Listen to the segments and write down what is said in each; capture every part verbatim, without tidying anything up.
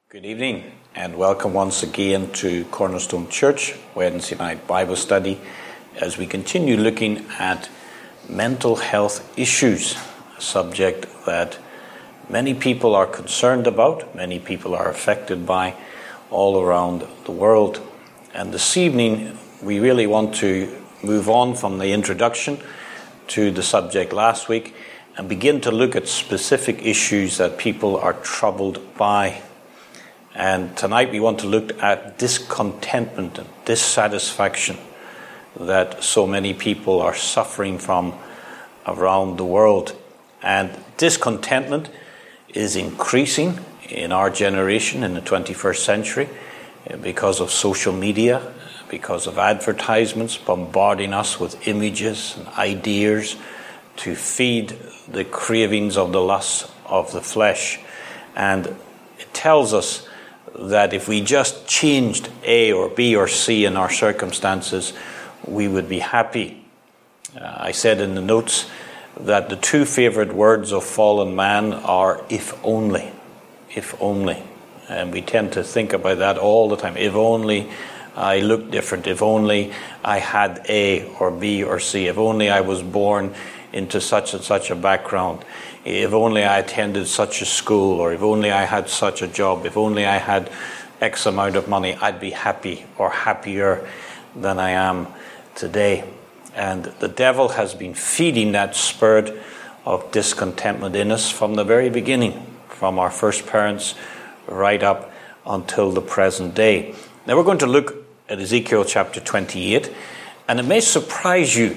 Good evening and welcome once again to Cornerstone Church Wednesday night Bible study as we continue looking at mental health issues, a subject that many people are concerned about, many people are affected by all around the world. And this evening we really want to move on from the introduction to the subject last week and begin to look at specific issues that people are troubled by. And tonight we want to look at discontentment and dissatisfaction that so many people are suffering from around the world. And discontentment is increasing in our generation in the twenty-first century because of social media, because of advertisements bombarding us with images and ideas to feed the cravings of the lusts of the flesh. And it tells us that if we just changed A or B or C in our circumstances, we would be happy. Uh, I said in the notes that the two favorite words of fallen man are if only, if only. And we tend to think about that all the time. If only I looked different, if only I had A or B or C, if only I was born into such and such a background, if only I attended such a school, or if only I had such a job, if only I had X amount of money, I'd be happy or happier than I am today. And the devil has been feeding that spirit of discontentment in us from the very beginning, from our first parents right up until the present day. Now we're going to look at Ezekiel chapter twenty-eight, and it may surprise you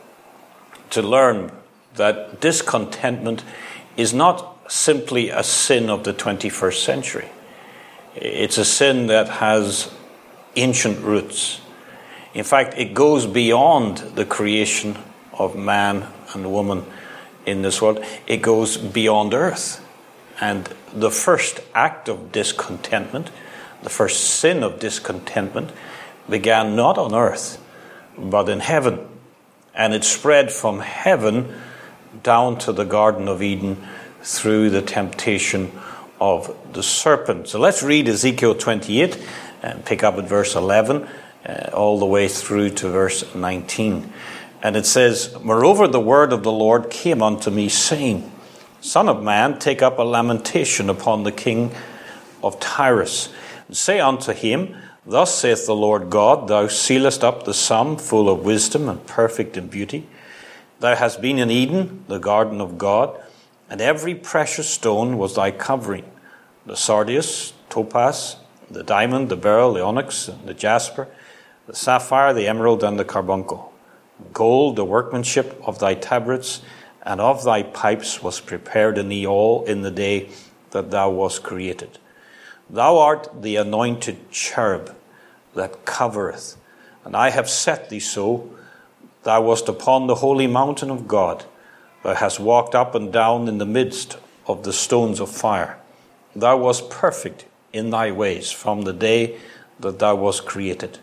to learn that discontentment is not simply a sin of the twenty-first century. It's a sin that has ancient roots. In fact, it goes beyond the creation of man and woman in this world. It goes beyond earth. And the first act of discontentment, the first sin of discontentment, began not on earth, but in heaven. And it spread from heaven down to the Garden of Eden through the temptation of the serpent. So let's read Ezekiel twenty-eight and pick up at verse eleven uh, all the way through to verse nineteen. And it says, Moreover, the word of the Lord came unto me, saying, Son of man, take up a lamentation upon the king of Tyrus, and say unto him, Thus saith the Lord God, Thou sealest up the sum, full of wisdom and perfect in beauty. Thou hast been in Eden, the garden of God, and every precious stone was thy covering, the sardius, topaz, the diamond, the beryl, the onyx, the jasper, the sapphire, the emerald, and the carbuncle. Gold, the workmanship of thy tabrets, and of thy pipes was prepared in thee all in the day that thou wast created. Thou art the anointed cherub that covereth, and I have set thee so. Thou wast upon the holy mountain of God. Thou hast walked up and down in the midst of the stones of fire. Thou wast perfect in thy ways from the day that thou wast created,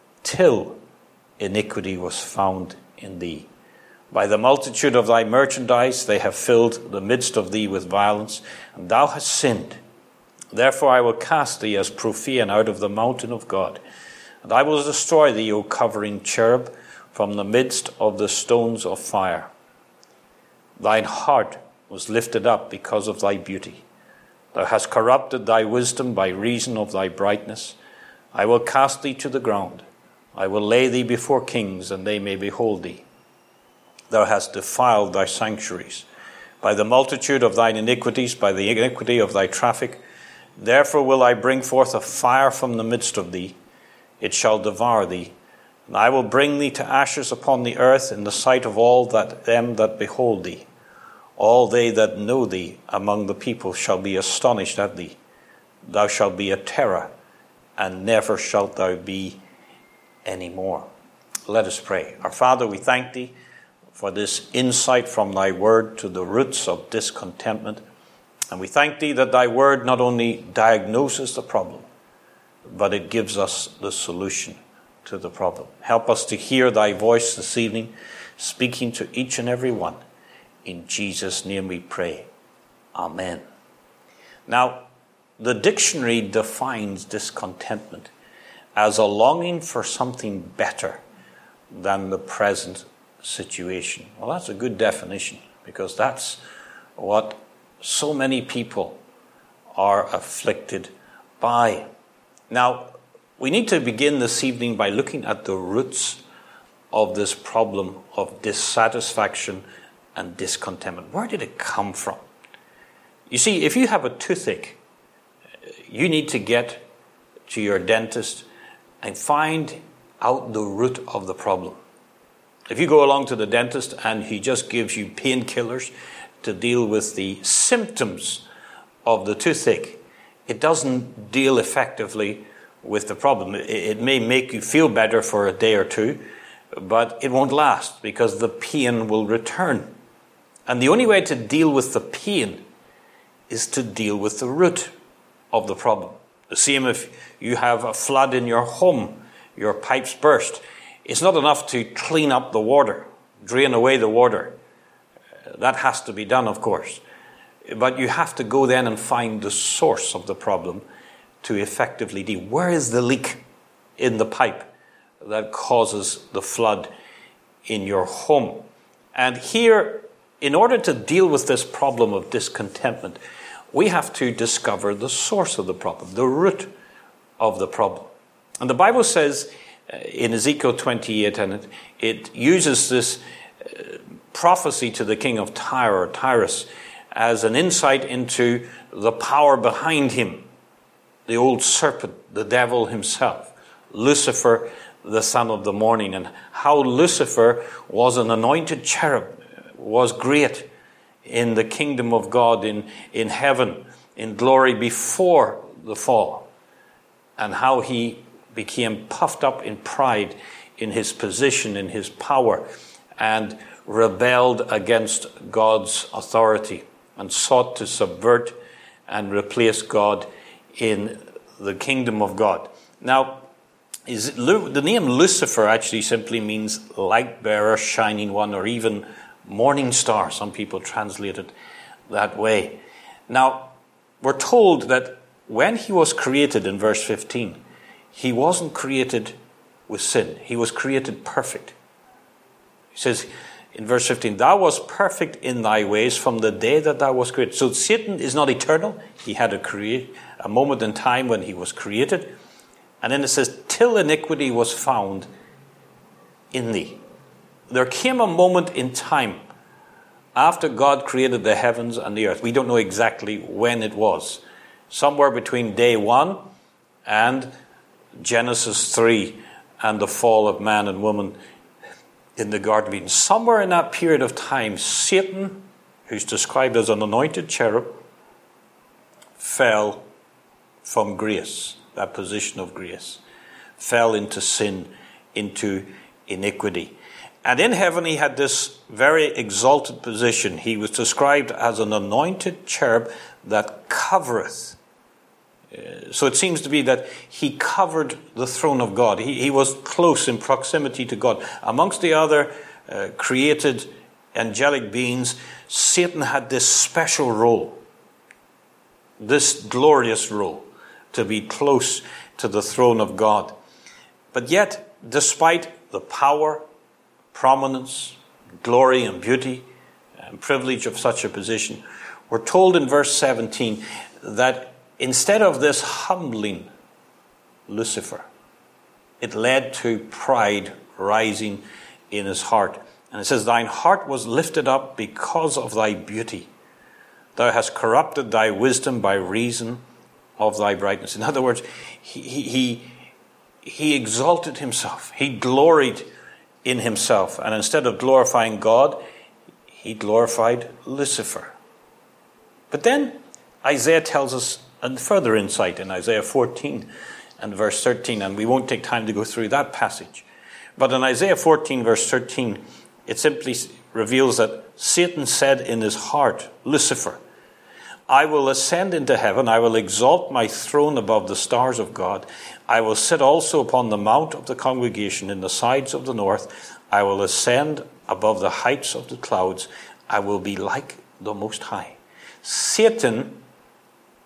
till iniquity was found in thee. By the multitude of thy merchandise they have filled the midst of thee with violence, and thou hast sinned. Therefore I will cast thee as profane out of the mountain of God, and I will destroy thee, O covering cherub, from the midst of the stones of fire. Thine heart was lifted up because of thy beauty. Thou hast corrupted thy wisdom by reason of thy brightness. I will cast thee to the ground. I will lay thee before kings, and they may behold thee. Thou hast defiled thy sanctuaries by the multitude of thine iniquities, by the iniquity of thy traffic. Therefore will I bring forth a fire from the midst of thee. It shall devour thee. And I will bring thee to ashes upon the earth in the sight of all that them that behold thee. All they that know thee among the people shall be astonished at thee. Thou shalt be a terror, and never shalt thou be any more. Let us pray. Our Father, we thank thee for this insight from thy word to the roots of discontentment. And we thank thee that thy word not only diagnoses the problem, but it gives us the solution to the problem. Help us to hear thy voice this evening, speaking to each and every one. In Jesus' name we pray. Amen. Now, the dictionary defines discontentment as a longing for something better than the present situation. Well, that's a good definition, because that's what so many people are afflicted by. Now, we need to begin this evening by looking at the roots of this problem of dissatisfaction and discontentment. Where did it come from? You see, if you have a toothache, you need to get to your dentist and find out the root of the problem. If you go along to the dentist and he just gives you painkillers to deal with the symptoms of the toothache, it doesn't deal effectively with the problem. It may make you feel better for a day or two, but it won't last, because the pain will return. And the only way to deal with the pain is to deal with the root of the problem. The same if you have a flood in your home, your pipes burst. It's not enough to clean up the water, drain away the water. That has to be done, of course. But you have to go then and find the source of the problem to effectively deal. Where is the leak in the pipe that causes the flood in your home? And here, in order to deal with this problem of discontentment, we have to discover the source of the problem, the root of the problem. And the Bible says in Ezekiel twenty-eight, and it, it uses this uh, prophecy to the king of Tyre or Tyrus as an insight into the power behind him, the old serpent, the devil himself, Lucifer, the son of the morning, and how Lucifer was an anointed cherub, was great in the kingdom of God, in, in heaven, in glory before the fall, and how he became puffed up in pride in his position, in his power, and rebelled against God's authority and sought to subvert and replace God in the kingdom of God. Now, is it, the name Lucifer actually simply means light bearer, shining one, or even morning star. Some people translate it that way. Now, we're told that when he was created in verse fifteen, he wasn't created with sin. He was created perfect. He says in verse fifteen, thou wast perfect in thy ways from the day that thou wast created. So Satan is not eternal. He had a create a moment in time when he was created. And then it says, till iniquity was found in thee. There came a moment in time after God created the heavens and the earth. We don't know exactly when it was. Somewhere between day one and Genesis three and the fall of man and woman in the Garden of Eden. Somewhere in that period of time, Satan, who's described as an anointed cherub, fell from grace, that position of grace, fell into sin, into iniquity. And in heaven he had this very exalted position. He was described as an anointed cherub that covereth. Uh, so it seems to be that he covered the throne of God. He, he was close in proximity to God. Amongst the other uh, created angelic beings, Satan had this special role, this glorious role, to be close to the throne of God. But yet, despite the power, prominence, glory and beauty and privilege of such a position, we're told in verse seventeen that instead of this humbling Lucifer, it led to pride rising in his heart. And it says, thine heart was lifted up because of thy beauty. Thou hast corrupted thy wisdom by reason of thy brightness. In other words, he, he, he exalted himself. He gloried in himself. And instead of glorifying God, he glorified Lucifer. But then Isaiah tells us a further insight in Isaiah fourteen and verse thirteen. And we won't take time to go through that passage. But in Isaiah fourteen verse thirteen, it simply reveals that Satan said in his heart, Lucifer, I will ascend into heaven, I will exalt my throne above the stars of God. I will sit also upon the mount of the congregation in the sides of the north. I will ascend above the heights of the clouds. I will be like the Most High. Satan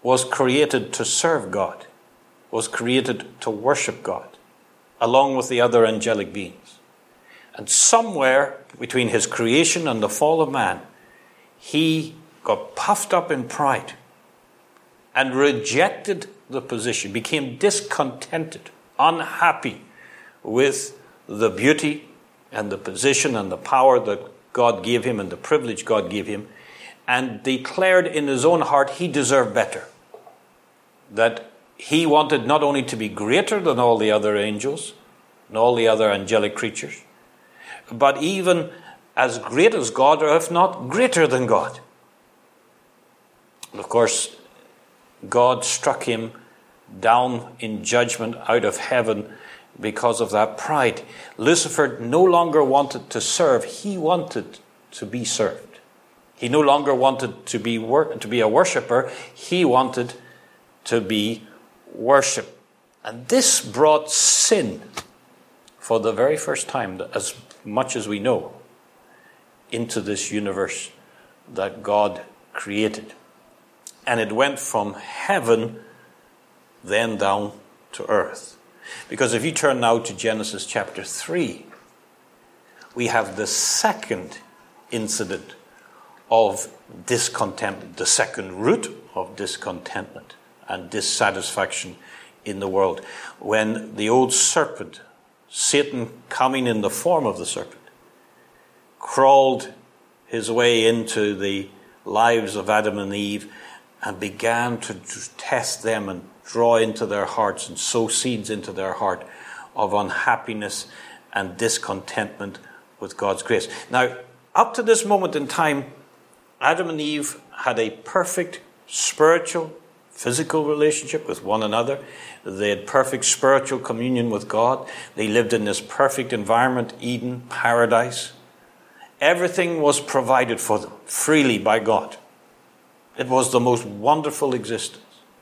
was created to serve God, was created to worship God, along with the other angelic beings. And somewhere between his creation and the fall of man, he got puffed up in pride and rejected the position, became discontented, unhappy with the beauty and the position and the power that God gave him and the privilege God gave him, and declared in his own heart he deserved better. That he wanted not only to be greater than all the other angels and all the other angelic creatures, but even as great as God, or if not greater than God. And of course, God struck him down in judgment out of heaven because of that pride. Lucifer no longer wanted to serve, he wanted to be served. He no longer wanted to be wor- to be a worshipper, he wanted to be worshipped. And this brought sin, for the very first time, as much as we know, into this universe that God created. And it went from heaven then down to earth. Because if you turn now to Genesis chapter three, we have the second incident of discontentment, the second root of discontentment and dissatisfaction in the world. When the old serpent, Satan coming in the form of the serpent, crawled his way into the lives of Adam and Eve and began to test them and draw into their hearts and sow seeds into their heart of unhappiness and discontentment with God's grace. Now, up to this moment in time, Adam and Eve had a perfect spiritual, physical relationship with one another. They had perfect spiritual communion with God. They lived in this perfect environment, Eden, paradise. Everything was provided for them freely by God. It was the most wonderful existence.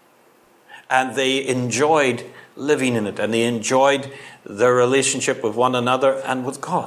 And they enjoyed living in it, and they enjoyed their relationship with one another and with God.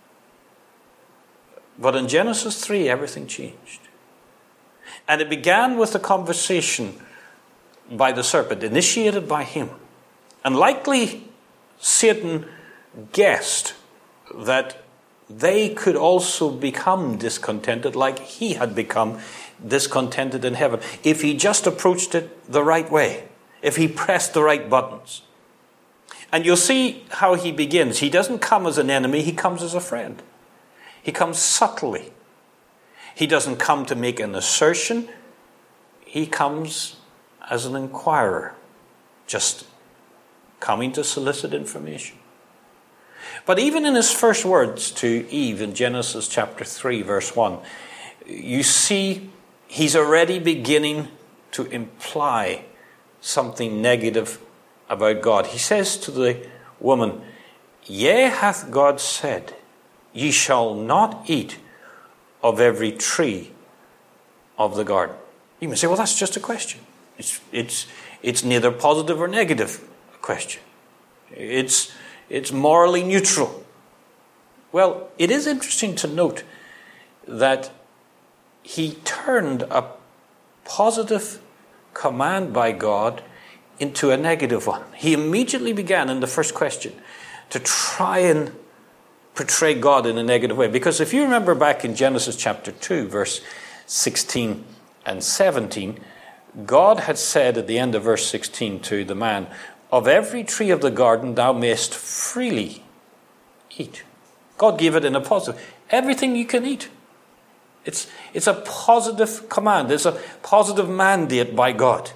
But in Genesis three, everything changed. And it began with a conversation by the serpent, initiated by him. And likely Satan guessed that they could also become discontented like he had become discontented in heaven, if he just approached it the right way, if he pressed the right buttons. And you'll see how he begins. He doesn't come as an enemy, he comes as a friend. He comes subtly. He doesn't come to make an assertion. He comes as an inquirer, just coming to solicit information. But even in his first words to Eve in Genesis chapter three, verse one, you see he's already beginning to imply something negative about God. He says to the woman, "Yea, hath God said, ye shall not eat of every tree of the garden." You may say, well, that's just a question. It's it's it's neither positive or negative question. It's it's morally neutral. Well, it is interesting to note that he turned a positive command by God into a negative one. He immediately began in the first question to try and portray God in a negative way. Because if you remember back in Genesis chapter two, verse sixteen and seventeen, God had said at the end of verse sixteen to the man, "Of every tree of the garden thou mayest freely eat." God gave it in a positive. Everything you can eat. It's, it's a positive command. It's a positive mandate by God.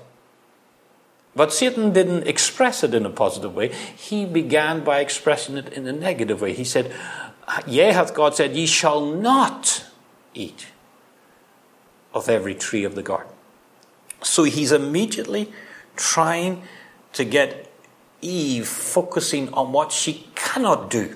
But Satan didn't express it in a positive way. He began by expressing it in a negative way. He said, "Yea, hath God said, ye shall not eat of every tree of the garden." So he's immediately trying to get Eve focusing on what she cannot do.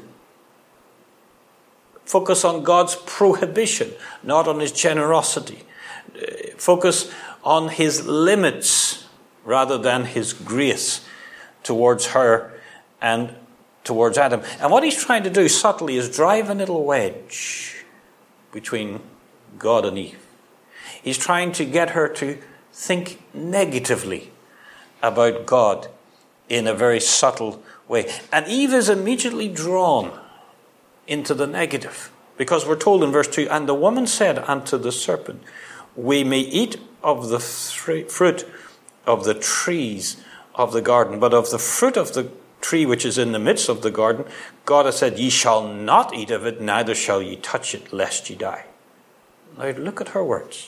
Focus on God's prohibition, not on his generosity. Focus on his limits rather than his grace towards her and towards Adam. And what he's trying to do subtly is drive a little wedge between God and Eve. He's trying to get her to think negatively about God in a very subtle way. And Eve is immediately drawn into the negative, because we're told in verse two, and the woman said unto the serpent, we may eat of the fruit of the trees of the garden, but of the fruit of the tree which is in the midst of the garden, God has said, ye shall not eat of it, neither shall ye touch it, lest ye die. Now look at her words.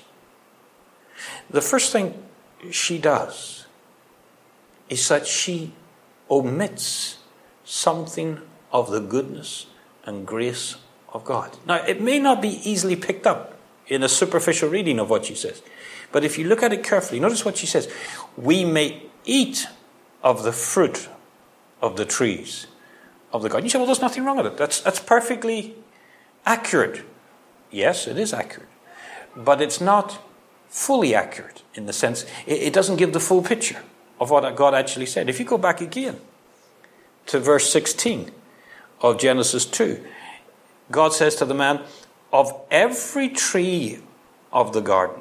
The first thing she does is that she omits something of the goodness and grace of God. Now, it may not be easily picked up in a superficial reading of what she says, but if you look at it carefully, notice what she says. We may eat of the fruit of the trees of the garden. You say, well, there's nothing wrong with it. That's, that's perfectly accurate. Yes, it is accurate. But it's not fully accurate in the sense, it, it doesn't give the full picture of what God actually said. If you go back again to verse sixteen of Genesis two, God says to the man, of every tree of the garden.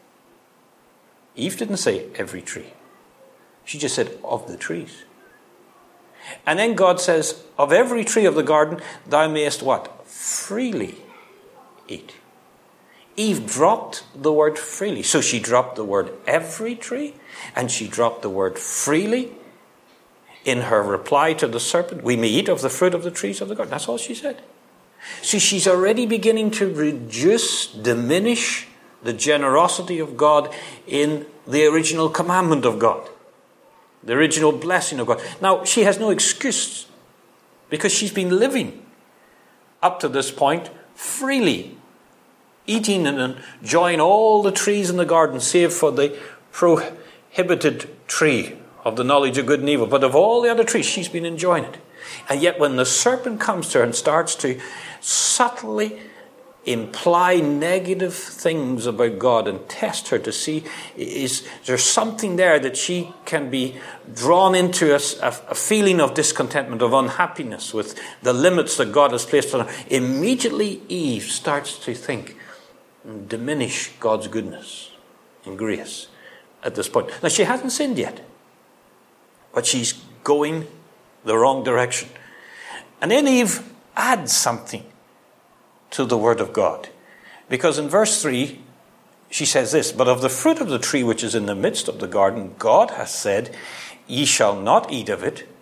Eve didn't say every tree. She just said of the trees. And then God says, of every tree of the garden, thou mayest what? Freely eat. Eve dropped the word freely. So she dropped the word every tree, and she dropped the word freely in her reply to the serpent. We may eat of the fruit of the trees of the garden. That's all she said. See, she's already beginning to reduce, diminish the generosity of God in the original commandment of God, the original blessing of God. Now, she has no excuse, because she's been living up to this point freely, eating and enjoying all the trees in the garden, save for the prohibited tree of the knowledge of good and evil. But of all the other trees, she's been enjoying it. And yet when the serpent comes to her and starts to subtly imply negative things about God and test her to see, is there something there that she can be drawn into a, a feeling of discontentment, of unhappiness with the limits that God has placed on her. Immediately Eve starts to think and diminish God's goodness and grace at this point. Now, she hasn't sinned yet, but she's going the wrong direction. And then Eve adds something to the word of God. Because in verse three, she says this, but of the fruit of the tree which is in the midst of the garden, God hath said, ye shall not eat of it,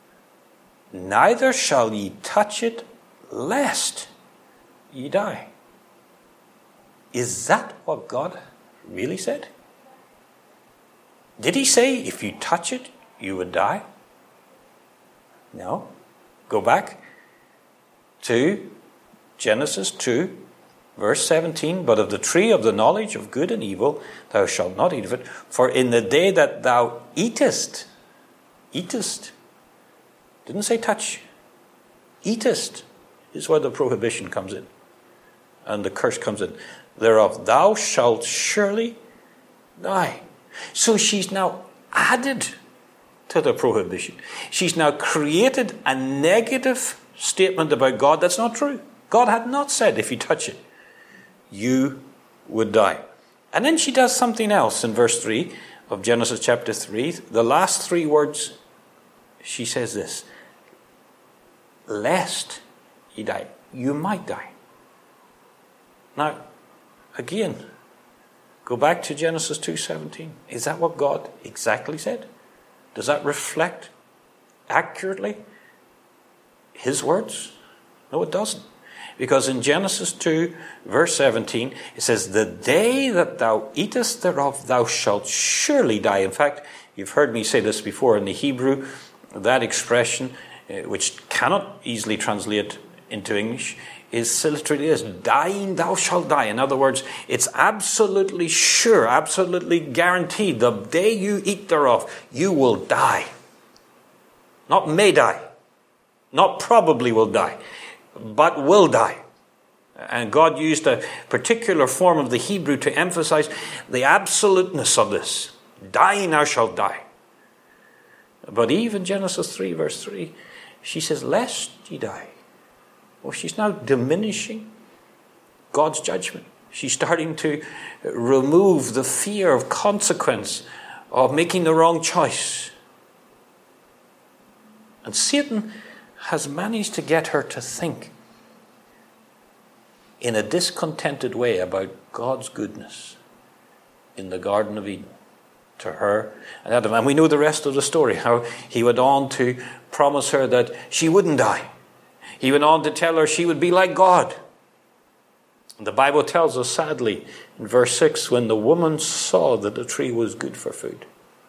neither shall ye touch it, lest ye die. Is that what God really said? Did he say, if you touch it, you would die? No. Go back to Genesis two, verse seventeen. But of the tree of the knowledge of good and evil, thou shalt not eat of it. For in the day that thou eatest, eatest, didn't say touch, eatest is where the prohibition comes in. And the curse comes in. Thereof thou shalt surely die. So she's now added to the prohibition. She's now created a negative statement about God that's not true. God had not said, if you touch it, you would die. And then she does something else in verse three of Genesis chapter three. The last three words, she says this, lest ye die. You might die. Now, again, go back to Genesis two seventeen. Is that what God exactly said? Does that reflect accurately his words? No, it doesn't. Because in Genesis two, verse seventeen, it says, the day that thou eatest thereof, thou shalt surely die. In fact, you've heard me say this before in the Hebrew, that expression, uh, which cannot easily translate into English, is literally this, dying thou shalt die. In other words, it's absolutely sure, absolutely guaranteed. The day you eat thereof, you will die. Not may die. Not probably will die. But will die. And God used a particular form of the Hebrew to emphasize the absoluteness of this. Dying thou shalt die. But even Genesis three, verse three, she says, lest ye die. Well, she's now diminishing God's judgment. She's starting to remove the fear of consequence of making the wrong choice. And Satan has managed to get her to think in a discontented way about God's goodness in the Garden of Eden to her and Adam. And we know the rest of the story, how he went on to promise her that she wouldn't die. He went on to tell her she would be like God. And the Bible tells us, sadly, in verse six, when the woman saw that the tree was good for food,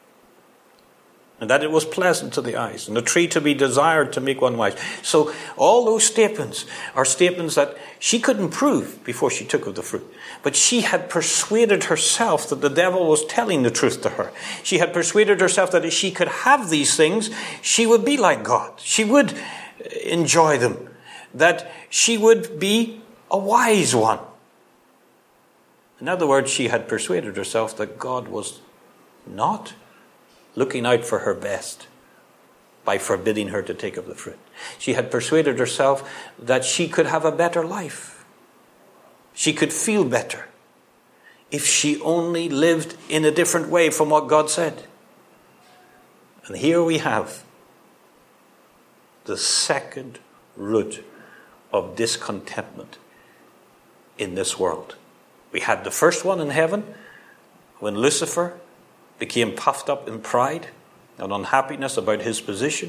and that it was pleasant to the eyes, and a tree to be desired to make one wise. So all those statements are statements that she couldn't prove before she took of the fruit. But she had persuaded herself that the devil was telling the truth to her. She had persuaded herself that if she could have these things, she would be like God. She would enjoy them. That she would be a wise one. In other words, she had persuaded herself that God was not looking out for her best by forbidding her to take of the fruit. She had persuaded herself that she could have a better life. She could feel better if she only lived in a different way from what God said. And here we have the second root of discontentment in this world. We had the first one in heaven when Lucifer became puffed up in pride and unhappiness about his position,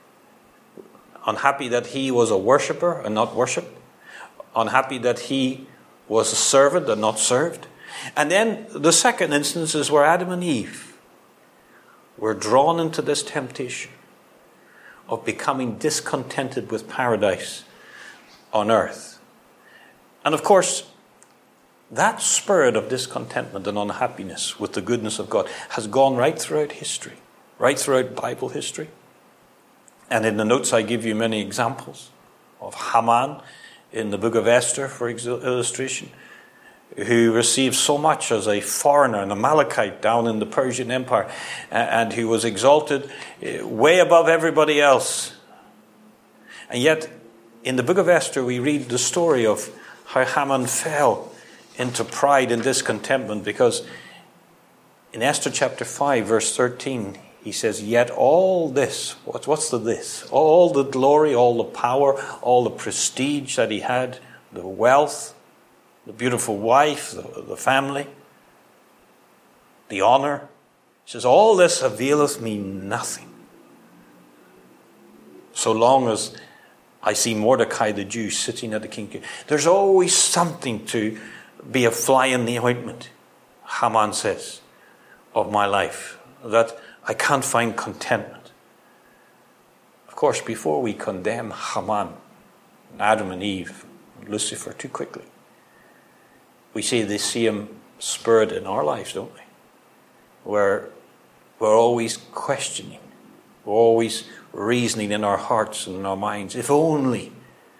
unhappy that he was a worshipper and not worshipped, unhappy that he was a servant and not served. And then the second instance is where Adam and Eve were drawn into this temptation of becoming discontented with paradise on earth. And of course, that spirit of discontentment and unhappiness with the goodness of God has gone right throughout history, right throughout Bible history. And in the notes I give you many examples of Haman in the book of Esther, for illustration, who received so much as a foreigner, an Amalekite down in the Persian Empire, and who was exalted way above everybody else. And yet, in the book of Esther, we read the story of how Haman fell into pride and discontentment, because in Esther chapter five, verse thirteen, he says, yet all this, what's, what's the this? All the glory, all the power, all the prestige that he had, the wealth, the beautiful wife, the, the family, the honor. He says, all this availeth me nothing, so long as I see Mordecai the Jew sitting at the king's. There's always something to be a fly in the ointment, Haman says, of my life, that I can't find contentment. Of course, before we condemn Haman, Adam and Eve, and Lucifer too quickly, we see the same spirit in our lives, don't we? Where we're always questioning, we're always reasoning in our hearts and in our minds, if only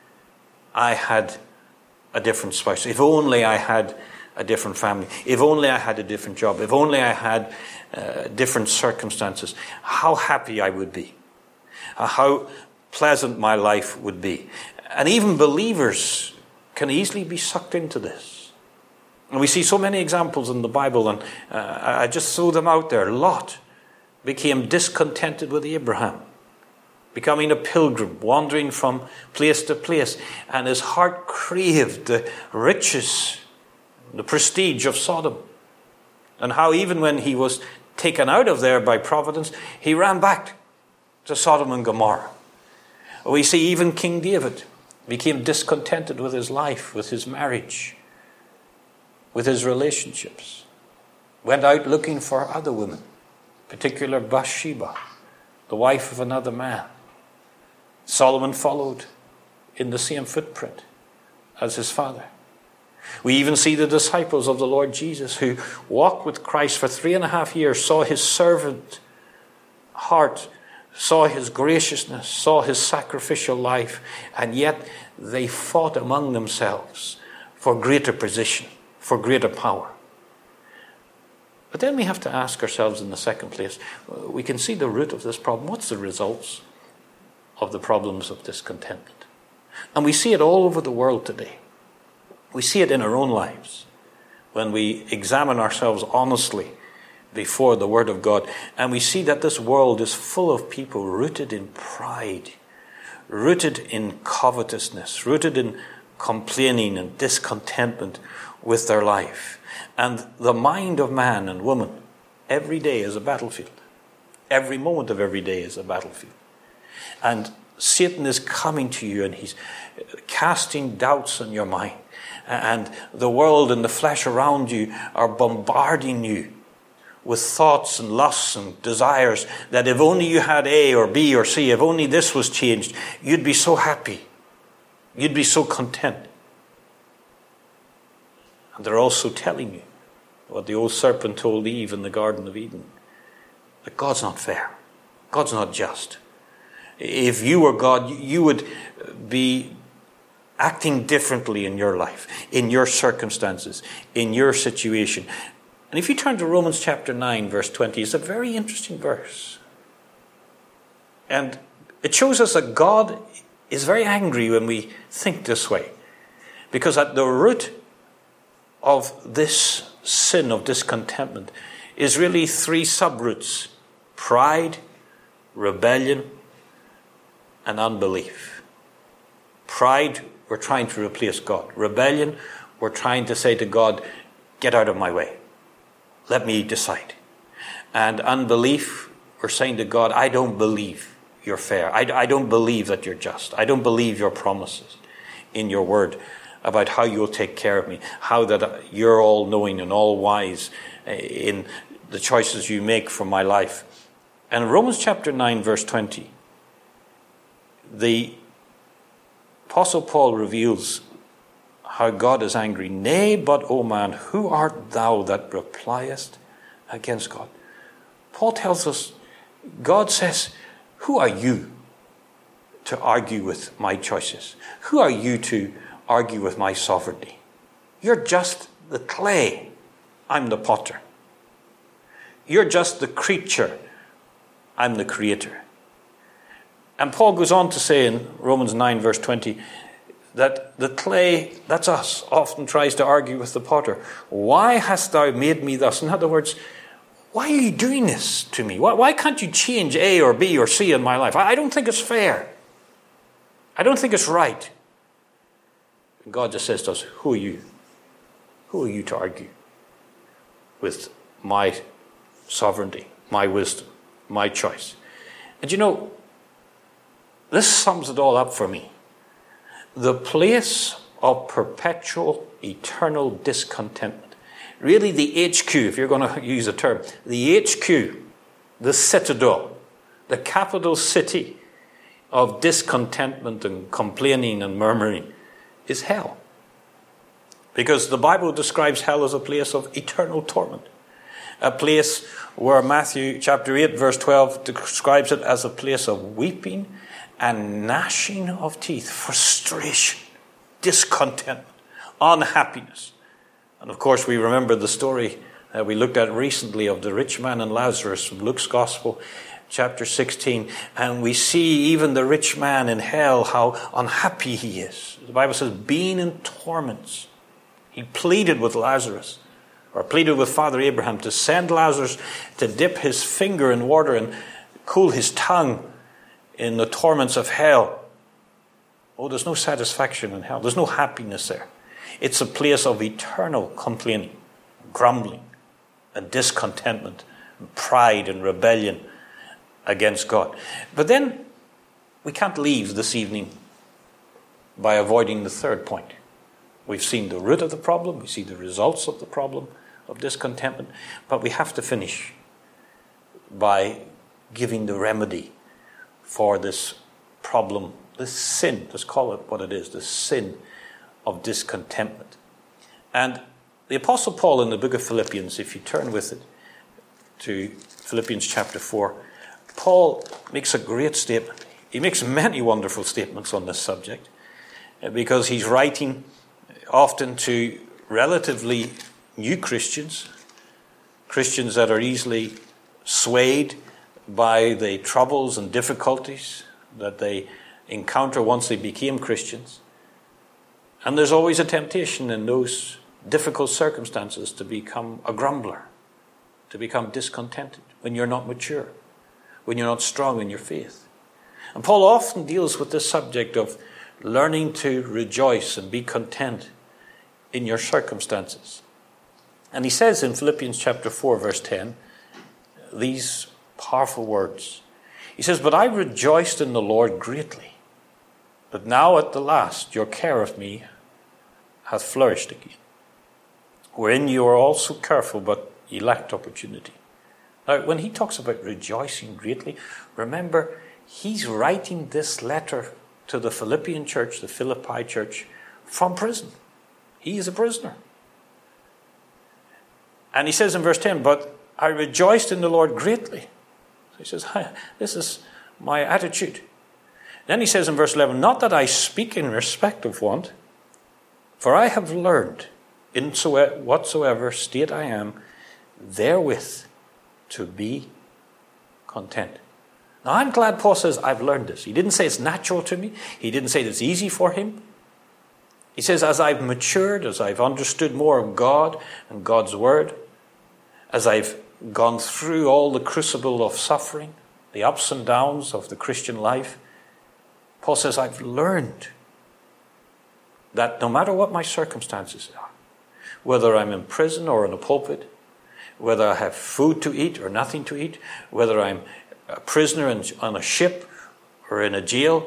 I had a different spouse, if only I had a different family, if only I had a different job, if only I had uh, different circumstances, how happy I would be, uh, how pleasant my life would be. And even believers can easily be sucked into this. And we see so many examples in the Bible, and uh, I just throw them out there. Lot became discontented with Abraham, becoming a pilgrim, wandering from place to place, and his heart craved the riches, the prestige of Sodom. And how even when he was taken out of there by providence, he ran back to Sodom and Gomorrah. We see even King David became discontented with his life, with his marriage, with his relationships. Went out looking for other women, particular Bathsheba, the wife of another man. Solomon followed in the same footprint as his father. We even see the disciples of the Lord Jesus who walked with Christ for three and a half years, saw his servant heart, saw his graciousness, saw his sacrificial life, and yet they fought among themselves for greater position, for greater power. But then we have to ask ourselves in the second place, we can see the root of this problem. What's the results of the problems of discontentment? And we see it all over the world today. We see it in our own lives. when we examine ourselves honestly before the Word of God, and we see that this world is full of people rooted in pride, rooted in covetousness, rooted in complaining and discontentment with their life. And the mind of man and woman every day is a battlefield. Every moment of every day is a battlefield. And Satan is coming to you and he's casting doubts on your mind. And the world and the flesh around you are bombarding you with thoughts and lusts and desires that if only you had A or B or C, if only this was changed, you'd be so happy. You'd be so content. And they're also telling you what the old serpent told Eve in the Garden of Eden, that God's not fair. God's not just. If you were God, you would be acting differently in your life, in your circumstances, in your situation. And if you turn to Romans chapter nine, verse twenty, it's a very interesting verse. And it shows us that God is very angry when we think this way. Because at the root of this sin of discontentment is really three subroots: pride, rebellion, and unbelief. Pride, we're trying to replace God. Rebellion, we're trying to say to God, get out of my way. Let me decide. And unbelief, we're saying to God, I don't believe you're fair. I, I don't believe that you're just. I don't believe your promises in your word about how you'll take care of me, how that you're all-knowing and all-wise in the choices you make for my life. And in Romans chapter nine, verse twenty, the Apostle Paul reveals how God is angry. Nay, but, O man, who art thou that repliest against God? Paul tells us, God says, who are you to argue with my choices? Who are you to argue with my sovereignty? You're just the clay. I'm the potter. You're just the creature. I'm the creator. And Paul goes on to say in Romans nine, verse twenty, that the clay, that's us, often tries to argue with the potter. Why hast thou made me thus? In other words, why are you doing this to me? Why, why can't you change A or B or C in my life? I, I don't think it's fair. I don't think it's right. And God just says to us, who are you? Who are you to argue with my sovereignty, my wisdom, my choice? And you know, this sums it all up for me. The place of perpetual, eternal discontentment. Really the H Q, if you're going to use a term, the H Q, the citadel, the capital city of discontentment and complaining and murmuring is hell. Because the Bible describes hell as a place of eternal torment. A place where Matthew chapter eight, verse twelve describes it as a place of weeping and gnashing of teeth, frustration, discontentment, unhappiness. And of course we remember the story that we looked at recently of the rich man and Lazarus from Luke's Gospel, chapter sixteen. And we see even the rich man in hell, how unhappy he is. The Bible says, being in torments, he pleaded with Lazarus, or pleaded with Father Abraham to send Lazarus to dip his finger in water and cool his tongue in the torments of hell. Oh, there's no satisfaction in hell. There's no happiness there. It's a place of eternal complaining, grumbling, and discontentment, and pride and rebellion against God. But then we can't leave this evening by avoiding the third point. We've seen the root of the problem. We see the results of the problem of discontentment. But we have to finish by giving the remedy for this problem, this sin, let's call it what it is, the sin of discontentment. And the Apostle Paul in the book of Philippians, if you turn with it to Philippians chapter four, Paul makes a great statement. He makes many wonderful statements on this subject because he's writing often to relatively new Christians, Christians that are easily swayed by the troubles and difficulties that they encounter once they became Christians. And there's always a temptation in those difficult circumstances to become a grumbler, to become discontented when you're not mature, when you're not strong in your faith. And Paul often deals with this subject of learning to rejoice and be content in your circumstances. And he says in Philippians chapter four, verse ten, these powerful words. He says, "But I rejoiced in the Lord greatly, that now at the last your care of me hath flourished again, wherein you are also careful, but ye lacked opportunity." Now, when he talks about rejoicing greatly, remember, he's writing this letter to the Philippian church, the Philippi church, from prison. He is a prisoner. And he says in verse ten, "But I rejoiced in the Lord greatly." So he says, this is my attitude. Then he says in verse eleven, "Not that I speak in respect of want, for I have learned in whatsoever state I am, therewith to be content." Now I'm glad Paul says, I've learned this. He didn't say it's natural to me. He didn't say it's easy for him. He says, as I've matured, as I've understood more of God and God's word, as I've gone through all the crucible of suffering, the ups and downs of the Christian life, Paul says, I've learned that no matter what my circumstances are, whether I'm in prison or in a pulpit, whether I have food to eat or nothing to eat, whether I'm a prisoner in, on a ship or in a jail,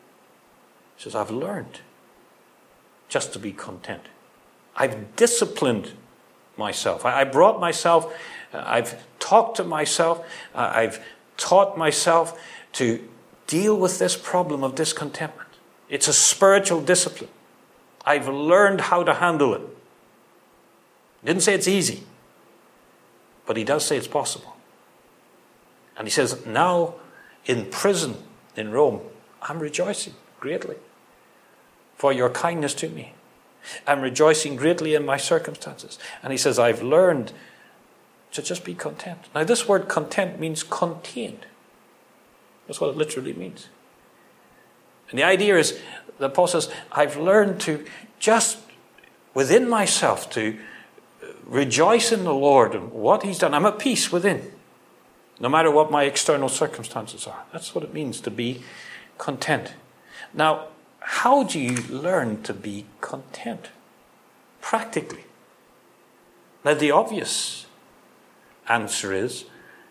he says, I've learned just to be content. I've disciplined myself. I, I brought myself, uh, I've talked to myself, uh, I've taught myself to deal with this problem of discontentment. It's a spiritual discipline. I've learned how to handle it. Didn't say it's easy, but he does say it's possible. And he says, now in prison in Rome, I'm rejoicing greatly for your kindness to me. I'm rejoicing greatly in my circumstances. And he says, I've learned to just be content. Now this word content means contained. That's what it literally means. And the idea is that Paul says, I've learned to just within myself to rejoice in the Lord and what he's done. I'm at peace within, no matter what my external circumstances are. That's what it means to be content. Now, how do you learn to be content? Practically. Now, the obvious answer is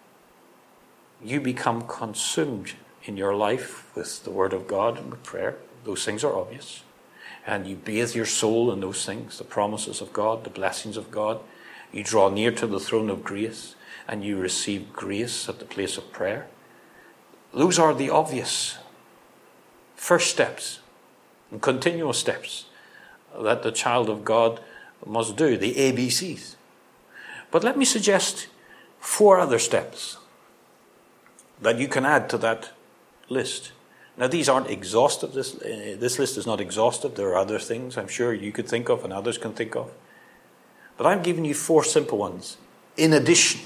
you become consumed in your life with the Word of God and with prayer. Those things are obvious. And you bathe your soul in those things, the promises of God, the blessings of God. You draw near to the throne of grace and you receive grace at the place of prayer. Those are the obvious first steps and continual steps that the child of God must do, the A B Cs. But let me suggest four other steps that you can add to that list. Now, these aren't exhaustive. This, uh, this list is not exhaustive. There are other things I'm sure you could think of and others can think of. But I'm giving you four simple ones in addition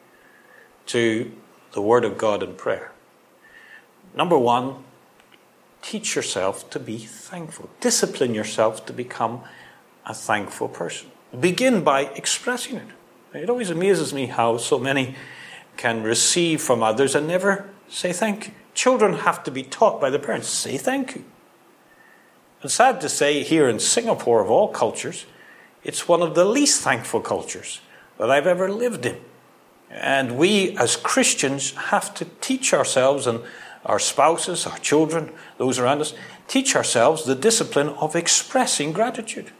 to the Word of God and prayer. Number one, teach yourself to be thankful. Discipline yourself to become a thankful person. Begin by expressing it. It always amazes me how so many can receive from others and never say thank you. Children have to be taught by their parents, say thank you. And sad to say, here in Singapore, of all cultures, it's one of the least thankful cultures that I've ever lived in. And we as Christians have to teach ourselves and our spouses, our children, those around us, teach ourselves the discipline of expressing gratitude.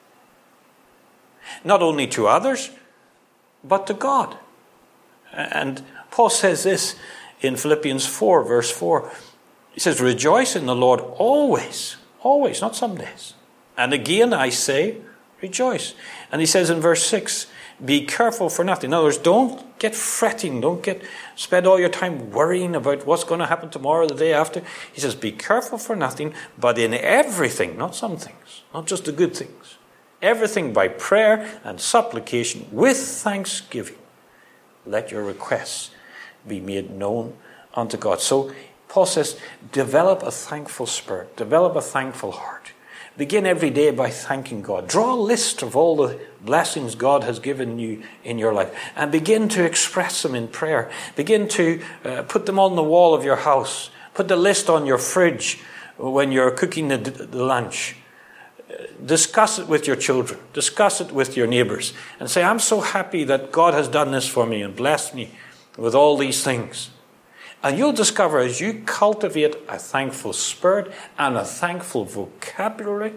Not only to others, but to God. And Paul says this in Philippians four, verse four. He says, rejoice in the Lord always. Always, not some days. And again I say, rejoice. And he says in verse six, be careful for nothing. In other words, don't get fretting. Don't get spend all your time worrying about what's going to happen tomorrow or the day after. He says, be careful for nothing, but in everything, not some things, not just the good things. Everything by prayer and supplication with thanksgiving. Let your requests be made known unto God. So Paul says, develop a thankful spirit. Develop a thankful heart. Begin every day by thanking God. Draw a list of all the blessings God has given you in your life and begin to express them in prayer. Begin to uh, put them on the wall of your house. Put the list on your fridge when you're cooking the, the lunch. Discuss it with your children. Discuss it with your neighbors. And say, I'm so happy that God has done this for me and blessed me with all these things. And you'll discover as you cultivate a thankful spirit and a thankful vocabulary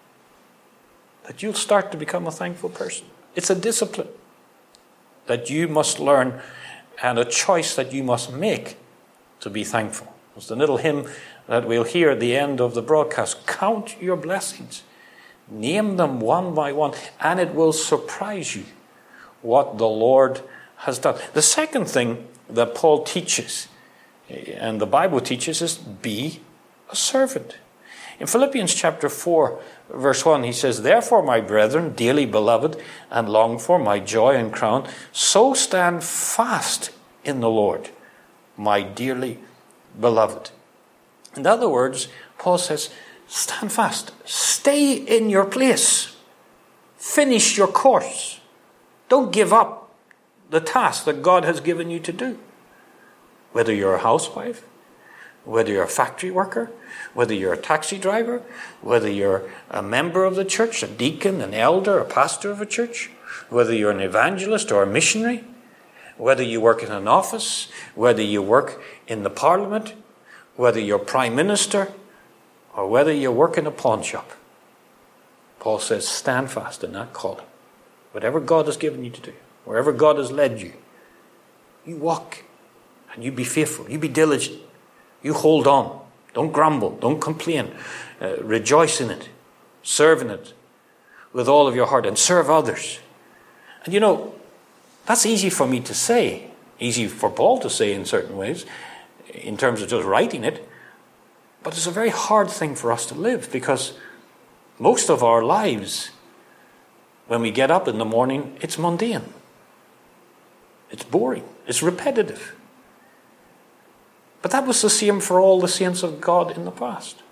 that you'll start to become a thankful person. It's a discipline that you must learn and a choice that you must make to be thankful. It's the little hymn that we'll hear at the end of the broadcast. Count your blessings. Name them one by one, and it will surprise you what the Lord has done. The second thing that Paul teaches, and the Bible teaches, is be a servant. In Philippians chapter four, verse one, he says, Therefore, my brethren, dearly beloved and longed for, my joy and crown, so stand fast in the Lord, my dearly beloved. In other words, Paul says, stand fast. Stay in your place. Finish your course. Don't give up the task that God has given you to do. Whether you're a housewife, whether you're a factory worker, whether you're a taxi driver, whether you're a member of the church, a deacon, an elder, a pastor of a church, whether you're an evangelist or a missionary, whether you work in an office, whether you work in the parliament, whether you're prime minister, or whether you work in a pawn shop. Paul says, stand fast in that calling. Whatever God has given you to do, wherever God has led you, you walk and you be faithful, you be diligent, you hold on. Don't grumble, don't complain. Uh, rejoice in it, serve in it with all of your heart and serve others. And you know, that's easy for me to say, easy for Paul to say in certain ways, in terms of just writing it. But it's a very hard thing for us to live because most of our lives, when we get up in the morning, it's mundane. It's boring. It's repetitive. But that was the same for all the saints of God in the past.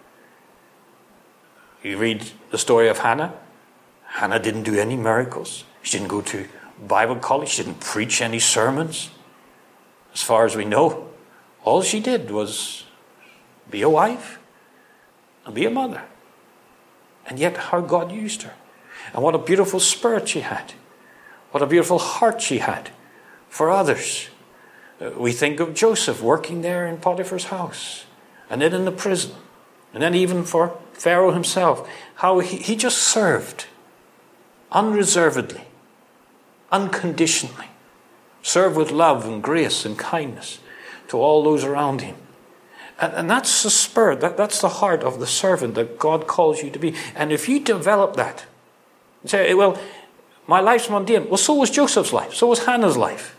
You read the story of Hannah. Hannah didn't do any miracles. She didn't go to Bible college. She didn't preach any sermons. As far as we know, all she did was be a wife and be a mother. And yet how God used her. And what a beautiful spirit she had. What a beautiful heart she had for others. We think of Joseph working there in Potiphar's house. And then in the prison. And then even for Pharaoh himself. How he, he just served. Unreservedly. Unconditionally. Served with love and grace and kindness to all those around him. And, and that's the spirit, that, that's the heart of the servant that God calls you to be. And if you develop that, you say, well, my life's mundane. Well, so was Joseph's life. So was Hannah's life.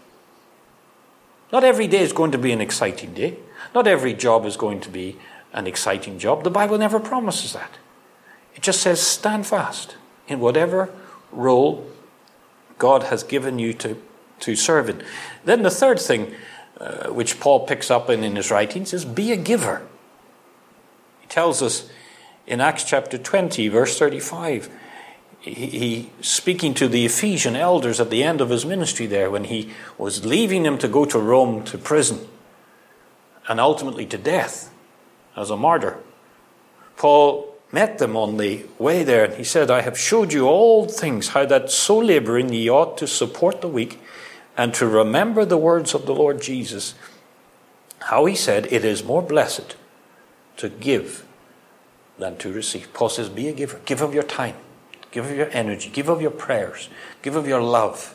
Not every day is going to be an exciting day. Not every job is going to be an exciting job. The Bible never promises that. It just says stand fast in whatever role God has given you to, to serve in. Then the third thing, uh, which Paul picks up in, in his writings, is be a giver. He tells us in Acts chapter twenty, verse thirty-five, he, he speaking to the Ephesian elders at the end of his ministry there, when he was leaving them to go to Rome to prison and ultimately to death as a martyr. Paul met them on the way there, and he said, I have showed you all things, how that so labouring ye ought to support the weak, and to remember the words of the Lord Jesus, how he said, it is more blessed to give than to receive. Paul says, be a giver. Give of your time. Give of your energy. Give of your prayers. Give of your love.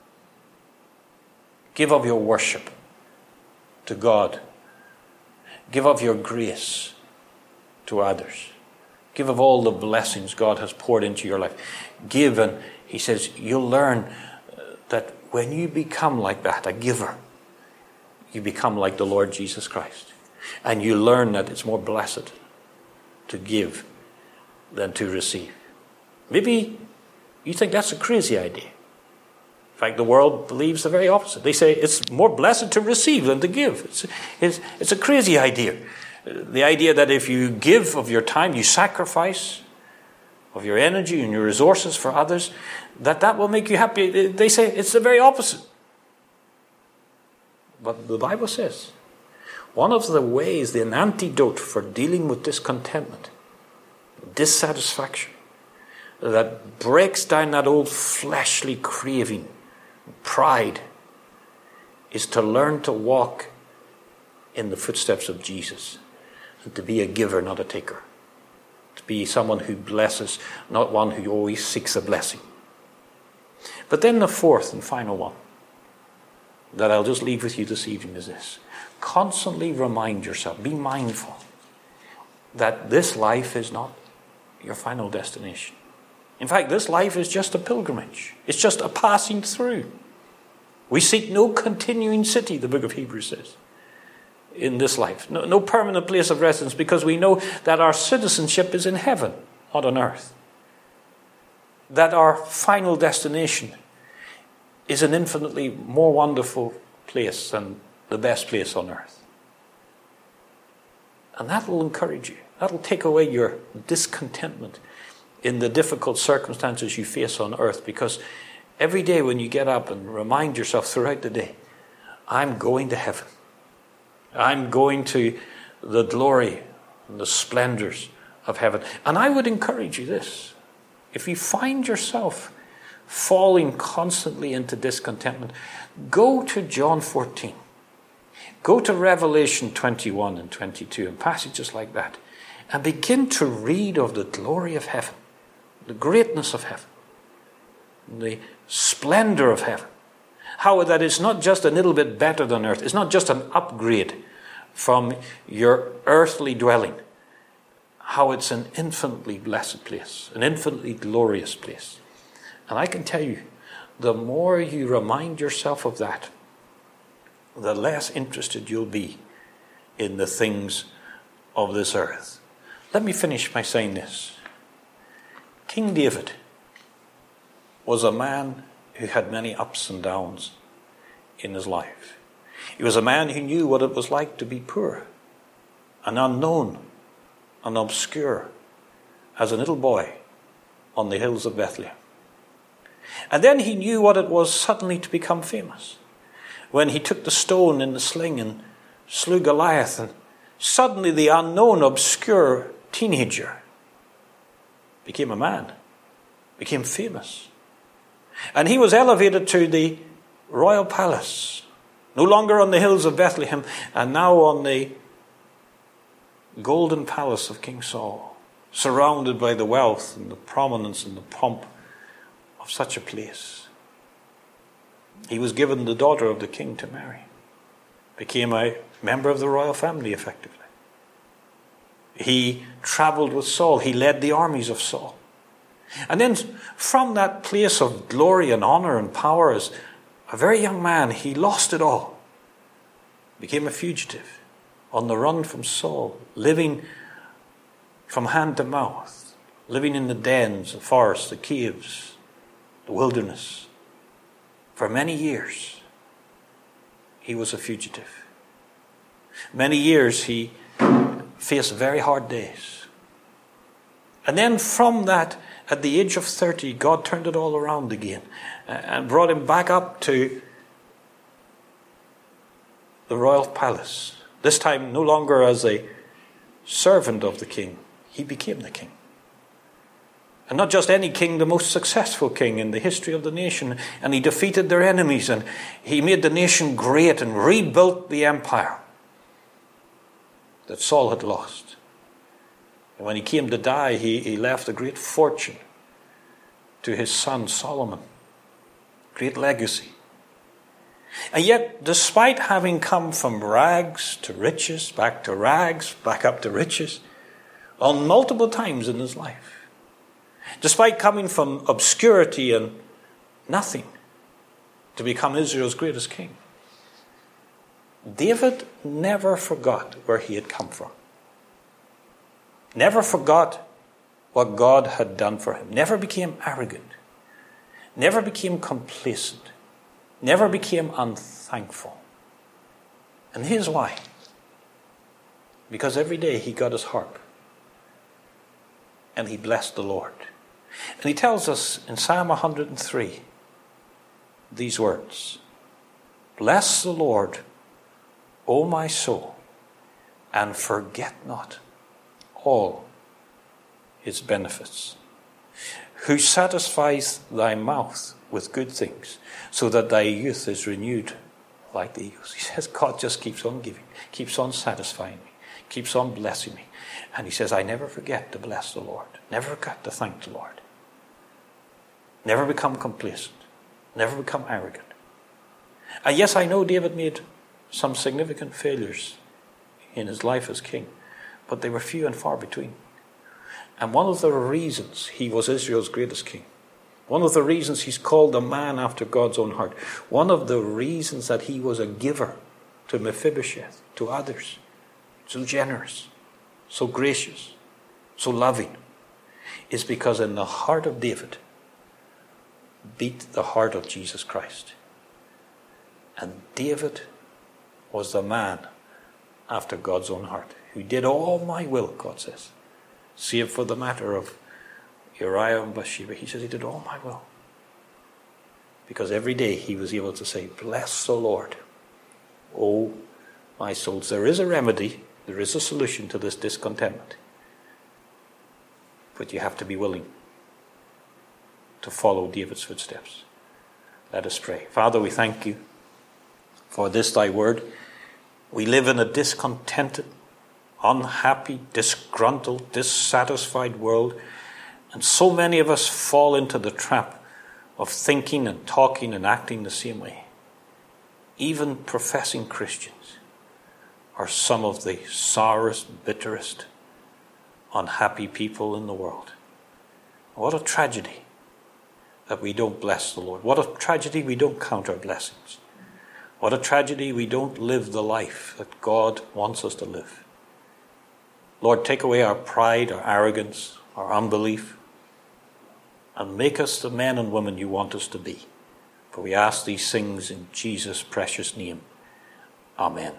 Give of your worship to God. Give of your grace to others. Give of all the blessings God has poured into your life. Give, and he says, you'll learn that when you become like that, a giver, you become like the Lord Jesus Christ. And you learn that it's more blessed to give than to receive. Maybe you think that's a crazy idea. In fact, the world believes the very opposite. They say it's more blessed to receive than to give. It's, it's, it's a crazy idea. The idea that if you give of your time, you sacrifice, of your energy and your resources for others, that that will make you happy. They say it's the very opposite. But the Bible says one of the ways, the antidote for dealing with discontentment, dissatisfaction, that breaks down that old fleshly craving, pride, is to learn to walk in the footsteps of Jesus, and to be a giver, not a taker. To be someone who blesses, not one who always seeks a blessing. But then the fourth and final one that I'll just leave with you this evening is this. Constantly remind yourself, be mindful that this life is not your final destination. In fact, this life is just a pilgrimage. It's just a passing through. We seek no continuing city, the book of Hebrews says, in this life. No, no permanent place of residence, because we know that our citizenship is in heaven, not on earth. That our final destination is an infinitely more wonderful place than the best place on earth. And that will encourage you. That will take away your discontentment in the difficult circumstances you face on earth, because every day when you get up and remind yourself throughout the day, I'm going to heaven. I'm going to the glory and the splendors of heaven. And I would encourage you this. If you find yourself falling constantly into discontentment, go to John fourteen. Go to Revelation twenty-one and twenty-two and passages like that, and begin to read of the glory of heaven, the greatness of heaven, the splendor of heaven. How that it's not just a little bit better than earth. It's not just an upgrade from your earthly dwelling. How it's an infinitely blessed place, an infinitely glorious place. And I can tell you, the more you remind yourself of that, the less interested you'll be in the things of this earth. Let me finish by saying this. King David was a man who had many ups and downs in his life. He was a man who knew what it was like to be poor and unknown and obscure as a little boy on the hills of Bethlehem. And then he knew what it was suddenly to become famous, when he took the stone in the sling and slew Goliath, and suddenly the unknown, obscure teenager became a man, became famous. And he was elevated to the royal palace, no longer on the hills of Bethlehem, and now on the golden palace of King Saul, surrounded by the wealth and the prominence and the pomp of such a place. He was given the daughter of the king to marry, became a member of the royal family effectively. He traveled with Saul. He led the armies of Saul. And then from that place of glory and honor and power, as a very young man, he lost it all. Became a fugitive, on the run from Saul, living from hand to mouth, living in the dens, the forests, the caves, the wilderness. For many years, he was a fugitive. Many years he faced very hard days. And then from that, at the age of thirty, God turned it all around again and brought him back up to the royal palace. This time no longer as a servant of the king, he became the king. And not just any king, the most successful king in the history of the nation. And he defeated their enemies, and he made the nation great and rebuilt the empire that Saul had lost. And when he came to die, he, he left a great fortune to his son Solomon. Great legacy. And yet, despite having come from rags to riches, back to rags, back up to riches, on multiple times in his life, despite coming from obscurity and nothing to become Israel's greatest king, David never forgot where he had come from. Never forgot what God had done for him. Never became arrogant. Never became complacent. Never became unthankful. And here's why. Because every day he got his harp and he blessed the Lord. And he tells us in Psalm one hundred three these words, "Bless the Lord, O my soul, and forget not all his benefits, who satisfies thy mouth with good things, so that thy youth is renewed like the eagles." He says God just keeps on giving, keeps on satisfying me, keeps on blessing me. And he says, I never forget to bless the Lord, never forget to thank the Lord. Never become complacent, never become arrogant. And yes, I know David made some significant failures in his life as king, but they were few and far between. And one of the reasons he was Israel's greatest king, one of the reasons he's called a man after God's own heart, one of the reasons that he was a giver to Mephibosheth, to others, so generous, so gracious, so loving, is because in the heart of David beat the heart of Jesus Christ. And David was the man after God's own heart, who did all my will, God says. Save for the matter of Uriah and Bathsheba. He says he did all my will. Because every day he was able to say, bless the Lord, O my souls. There is a remedy, there is a solution to this discontentment. But you have to be willing to follow David's footsteps. Let us pray. Father, we thank you for this thy word. We live in a discontented, unhappy, disgruntled, dissatisfied world. And so many of us fall into the trap of thinking and talking and acting the same way. Even professing Christians are some of the sourest, bitterest, unhappy people in the world. What a tragedy that we don't bless the Lord. What a tragedy we don't count our blessings. What a tragedy we don't live the life that God wants us to live. Lord, take away our pride, our arrogance, our unbelief, and make us the men and women you want us to be. For we ask these things in Jesus' precious name. Amen.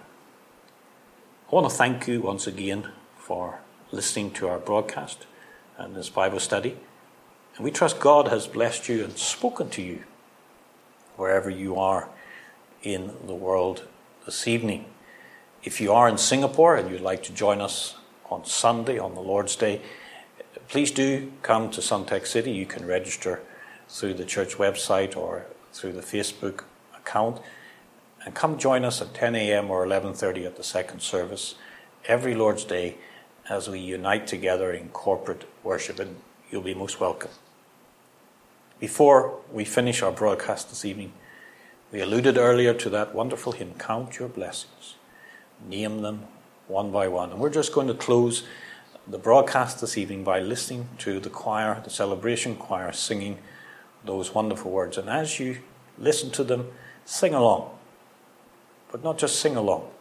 I want to thank you once again for listening to our broadcast and this Bible study. And we trust God has blessed you and spoken to you wherever you are in the world this evening. If you are in Singapore and you'd like to join us on Sunday, on the Lord's Day, please do come to Suntec City. You can register through the church website or through the Facebook account. And come join us at ten a.m. or eleven thirty at the second service every Lord's Day as we unite together in corporate worship. And you'll be most welcome. Before we finish our broadcast this evening, we alluded earlier to that wonderful hymn, Count Your Blessings. Name them one by one. And we're just going to close the broadcast this evening by listening to the choir, the celebration choir, singing those wonderful words. And as you listen to them, sing along. But not just sing along.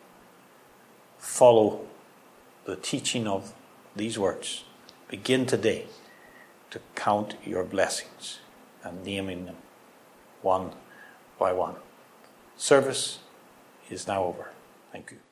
Follow the teaching of these words. Begin today to count your blessings and naming them one by one. Service is now over. Thank you.